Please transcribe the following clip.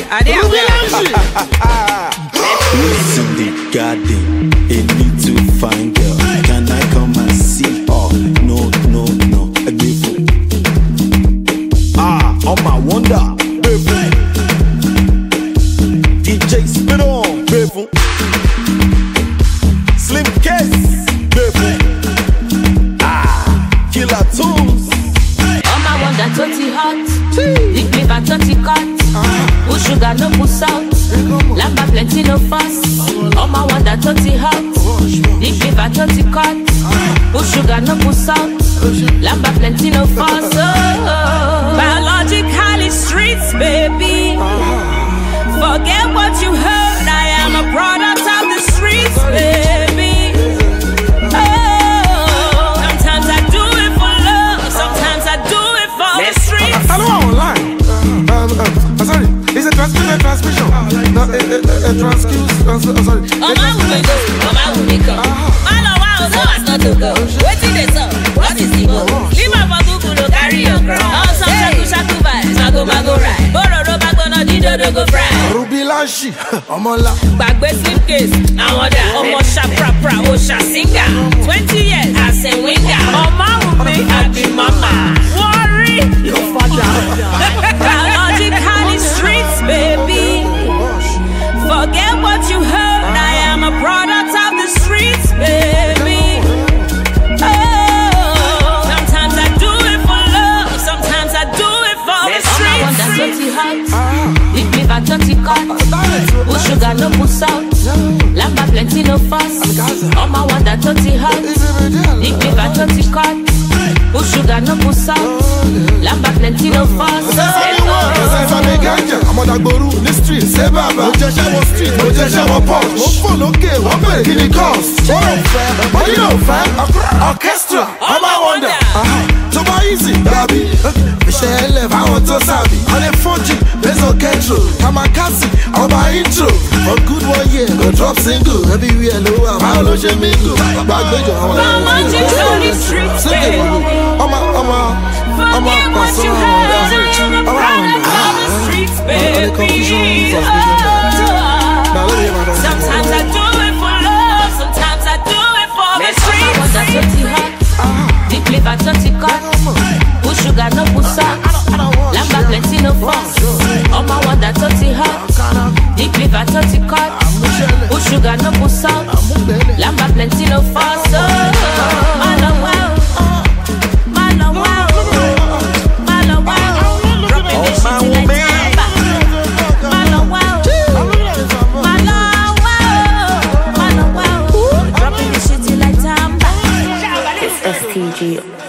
Who's in the garden? A little fine girl. Can I come and see? Oh, no, a grateful. Oh my wonder, grateful. DJ spit on, grateful. Slim Case, grateful. Killer Tunes. Oh my wonder, totally hot. Big liver, totally cut. Put sugar, no put salt. Lamba plenty, no fuss. Oh my wonder, totally hot. Big liver, totally cut. Put sugar, no put salt. Lamba plenty, no fuss. Oh. Biologically streets, baby. Forget what you heard. I am a product of the streets, baby. Oh, sometimes I do it for love. Sometimes I do it for the streets. Hello, online. Sorry, it's a transmission. No, a transcuse. Sorry. Oh my woman go. Man, wow, no, it's not to go. Waiting this up. What is the goal? Leave my bagu to carry your crown. Oh, some shaku vibes. Mago right. Bororo bago no dido go fry. Ruby Lanshi, Omola. Bagbe Slim Case. Now order. Omo sha pra, Osha singer. 20 years as a winger. Oh my woman, I be mama. Worry. Your father. Biologically streets, baby. Forget what you heard. I am a product of the streets, baby. Oh, sometimes I do it for love. Sometimes I do it for the streets. Oh, that's dirty hot. Big liver, dirty cut. Put sugar, no put salt. Lamba plenty, no fuss. Oh, my wonder, dirty hot. Big liver, dirty cut. Put sugar, no put salt. Lamba plenty, no fuss. I'm on that boru, the street, say baba. Mojesha was street, Mojesha was punch. Mo follow K, one better give the cost. But you know, fam, orchestra, I'm a wonder. So my easy, baby. Michelle Lev, I want to sabi. On a 4G, there's no control. Kamakasi, on my intro. For good 1 year, go drop single. Everywhere, low, how low she mingle. Back the door, I'm on the streets, baby. Forget what you heard. I am a product of the streets, baby. Sometimes I do it for love. Sometimes I do it for the streets. Oh, that's dirty hot. Big liver, dirty cut. Put sugar, no put salt. Lamba plenty, no fuss. Oh my wonder, dirty hot. Big liver, dirty cut. Put sugar, no put salt. Lamba plenty, no fuss. Oh, man, oh wow. Man, oh wow. Man, oh wow. Dropping this shit till I time back. Man, oh wow. Man, oh wow. Man, oh wow. Dropping this shit till I time back. It's STG.